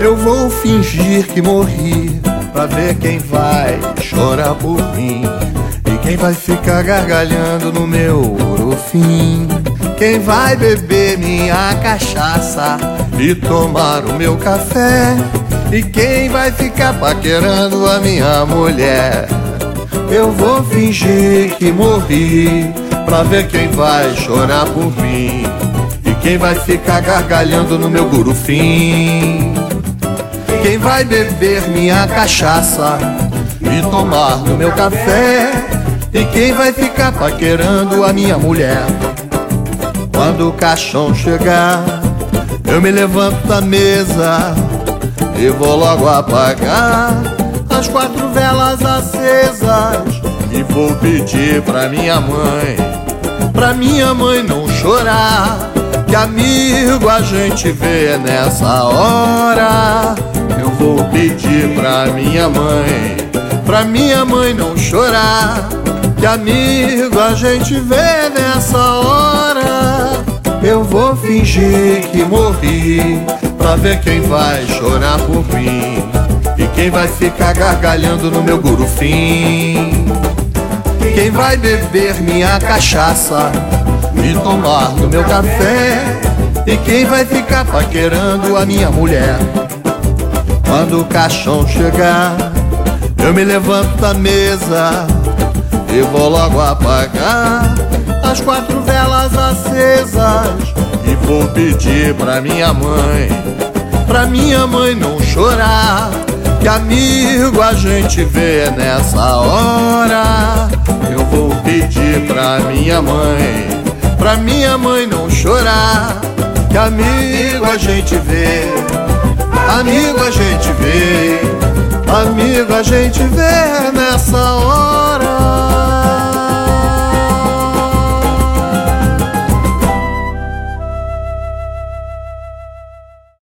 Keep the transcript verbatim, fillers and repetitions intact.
Eu vou fingir que morri pra ver quem vai chorar por mim e quem vai ficar gargalhando no meu orofim. Quem vai beber minha cachaça e tomar o meu café e quem vai ficar paquerando a minha mulher. Eu vou fingir que morri pra ver quem vai chorar por mim e quem vai ficar gargalhando no meu gurufim. Quem vai beber minha cachaça e tomar do meu café e quem vai ficar paquerando a minha mulher. Quando o caixão chegar, eu me levanto da mesa e vou logo apagar as quatro velas acesas e vou pedir pra minha mãe, pra minha mãe não chorar, que amigo a gente vê nessa hora. Eu vou pedir pra minha mãe, pra minha mãe não chorar, que amigo a gente vê nessa hora. Eu vou fingir que morri pra ver quem vai chorar por mim e quem vai ficar gargalhando no meu gurufim. Quem vai beber minha cachaça e tomar do meu café e quem vai ficar paquerando a minha mulher. Quando o caixão chegar, eu me levanto da mesa e vou logo apagar as quatro velas acesas e vou pedir pra minha mãe, pra minha mãe não chorar, que amigo a gente vê nessa hora. Eu vou pedir pra minha mãe, pra minha mãe não chorar, que amigo a gente vê, amigo a gente vê, amigo a gente vê nessa hora.